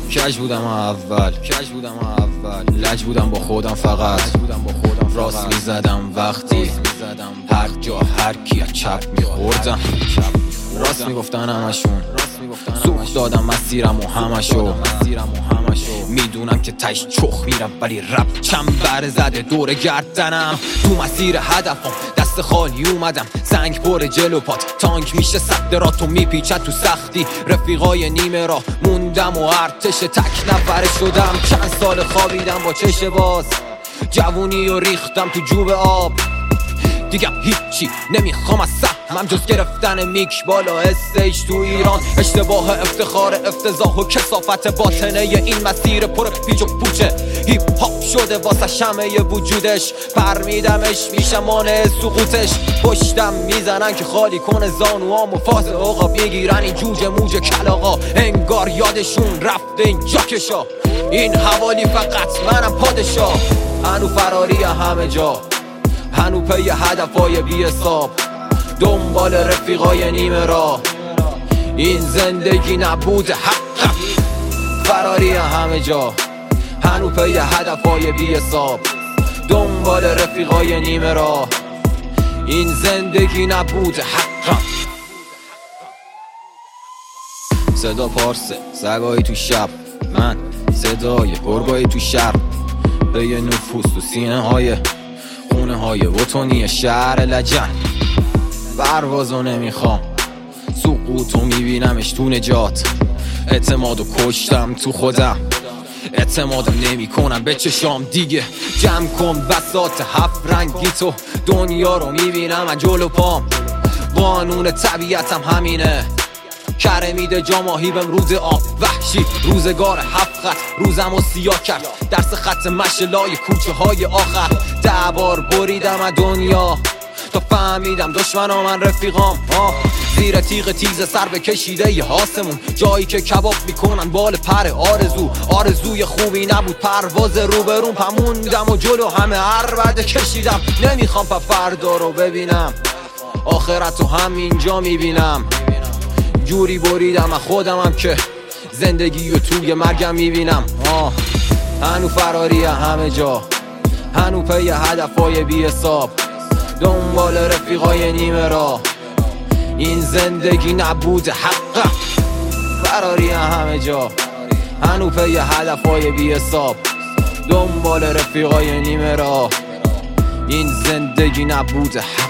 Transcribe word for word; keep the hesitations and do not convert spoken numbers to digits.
کج بودم اول کج بودم اول لج بودم با خودم فقط بودم با خودم راست میزدم وقتی هر جا هر کی چپ میخوردم راست میگفتن همشون سوخت دادم مسیرم و همشو میدونم که تش چخ میرم ولی رب چنبر زده دور گردنم تو مسیر هدفم دست خالی اومدم زنگ پر جلو پات تانک میشه صدراتو میپیچد تو سختی رفیقای نیمه را موندم و ارتش تک نفره شدم چند سال خوابیدم با چش باز جوونی و ریختم تو جوب آب دیگه هیچی نمیخوام از سهمم جز گرفتن میک بالا استیج تو ایران اشتباه افتخار افتضاح و کثافت باطنه این مسیر پر پیچ و پوچه هیپ هاپ شده واسه شمه وجودش پر میدمش میشه مانع سقوطش پشتم میزنن که خالی کنه زانوام و فاز عقاب میگیرن این جوجه موجه کلاغا انگار یادشون رفته این جاکشا این حوالی فقط منم پادشاه هنو فراری همه جا هنو پی هدفای بی حساب دنبال رفیقای نیمه را این زندگی نبود حق فراری همه جا هنو پی هدفای بی حساب دنبال رفیقای نیمه را این زندگی نبود حق صدا پارسه سگایی تو شب من صدای گرگایی تو شب به یه نفوس تو سینه های خونه های بوتونی شهر لجن پروازو نمیخوام سقوطو میبینمش تو نجات اعتمادو کشتم تو خودم اعتمادم نمی کنم به چشام دیگه جمع کن بساط هفت رنگی تو دنیا رو میبینم از جلو پام قانون طبیعتم همینه کره میده جا ماهی بهم روز آب وحشی روزگار هفت خط روزم و سیاه کرد درس خط مشلای کوچه های آخر ده بار بریدم از دنیا تا فهمیدم دشمنام من رفیقام آه. زیر تیغ تیز سر به کشیده ی آسمون جایی که کباب میکنن بال پر آرزو آرزوی خوبی نبود پرواز روبرون پموندم و جلو همه عربده کشیدم نمیخوام پا فردا رو ببینم آخرتو همینجا میبینم جوری بریدم از خودمم که زندگی و توی مرگم میبینم آه. هنو فراری همه جا هنو پی هدفای بی حساب دنبال رفیقای نیمه را این زندگی نبود حق فراری همه جا هنو پی هدفای بی حساب دنبال رفیقای نیمه را این زندگی نبود حق